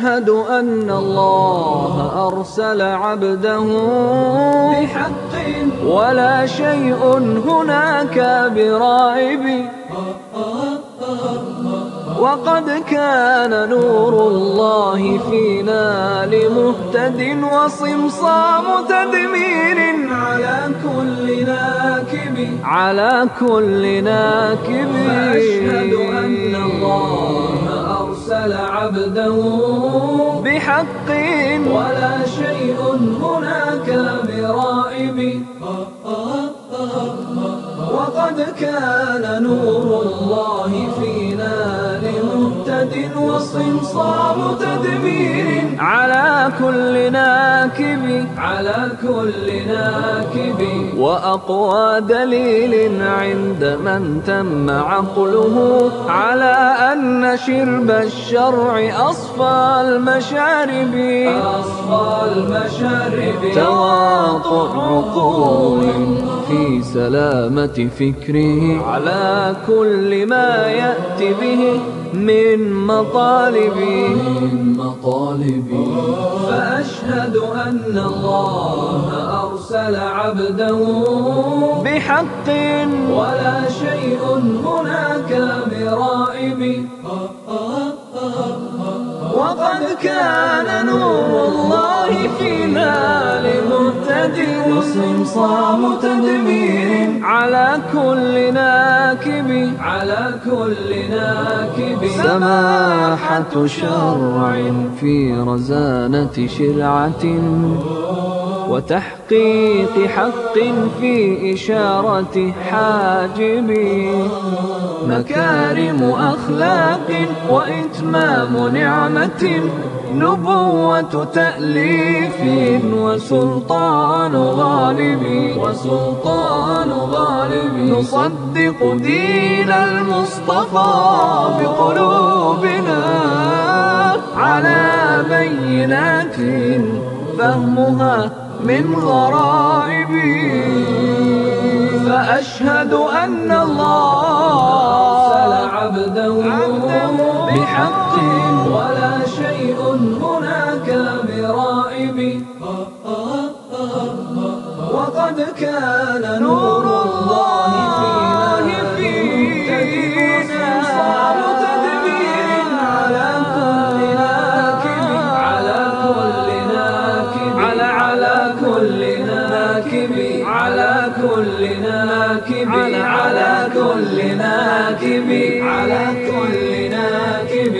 فأشهد أن الله أرسل عبده بحق ولا شيء هناك برائب. وقد كان نور الله فينا لمهتد وصمصام تدمير على كل ناكب. فأشهد أن الله أرسل عبده بحق ولا شيء هناك برائب. وقد كان نور الله فينا لمهتد وصمصام تدمير على كل ناكب. وأقوى دليل عند من تم عقله على أن شرب الشرع أصفى المشارب. تواطؤ عقول في سلامة فكره على كل ما يأتي به من مطالب. فأشهد أن الله أرسل عبده بحق ولا شيء هناك برائب. وقد كان نور الله فينا لمهتد وصمصام تدمير على كل ناكب. سماحة شرع في رزانة شرعة وتحقيق حق في إشارة حاجب. مكارم أخلاق وإتمام نعمة نبوة تأليف وسلطان غالب. نصدق دين المصطفى بقلوبنا على بينات فهمها من غرائب. فأشهد أن الله أرسل عبده بحق ولا شيء هناك برائب. وقد كان نور الله فينا وصمصام تدمير على كل ناكب.